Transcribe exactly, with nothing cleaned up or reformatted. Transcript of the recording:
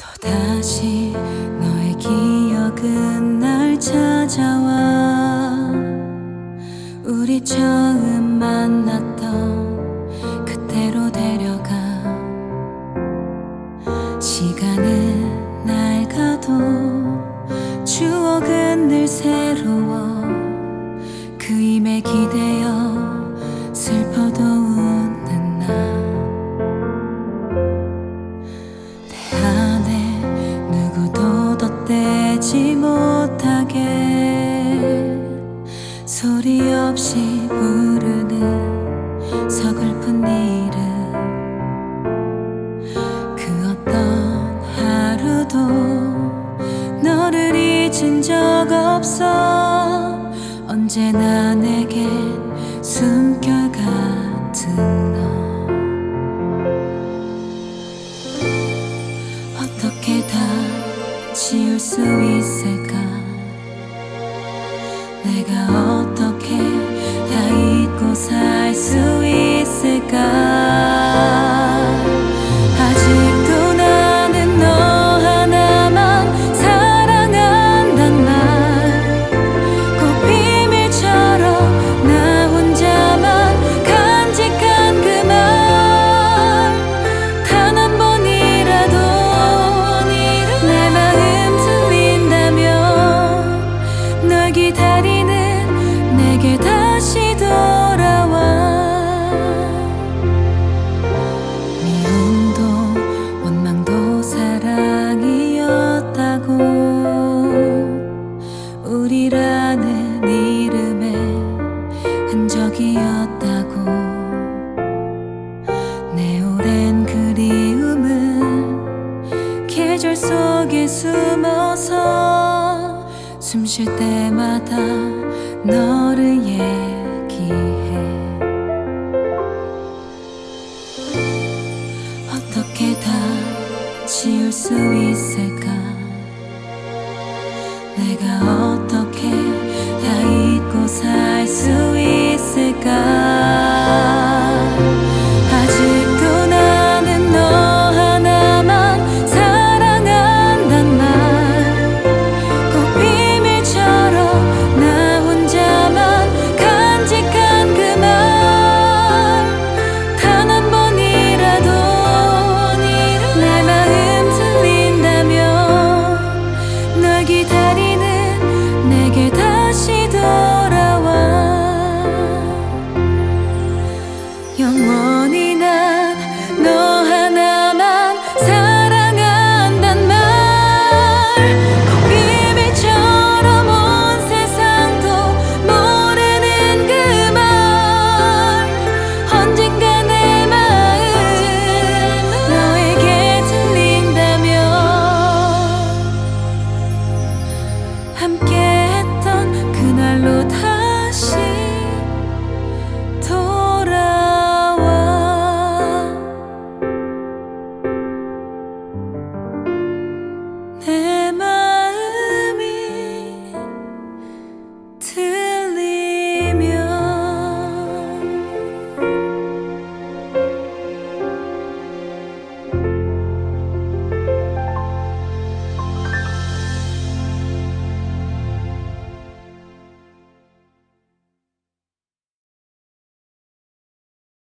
또다시 너의 기억은 날 찾아와. 우리 처음 만났던 그때로 데려가. 시간은 낡아도 추억은 늘 새로워. 그 힘에 기대어 슬퍼도 웃는 나. 내 안에 누구도 덧대지 못하게 소리 없이 부르는 서글픈 이름. 그 어떤 하루도 너를 잊은 적 없어. 언제나 내겐 숨결 같은 너. 어떻게 다 지울 수 있을까? 내가 어떻게 다 잊고 살 수 있을까? 아직도 나는 너 하나만 사랑한단 말. 꼭 비밀처럼 나 혼자만 간직한 그 말. 단 한 번이라도 내 마음 들린다면 널 기다리는 내게 다시 돌아와. 미움도 원망도 사랑이었다고. 우리라는 이름의 흔적이었다고. 내 오랜 그리움은 계절 속에 숨어서 숨 쉴 때마다 너를 얘기해. 어떻게 다 지울 수 있을까?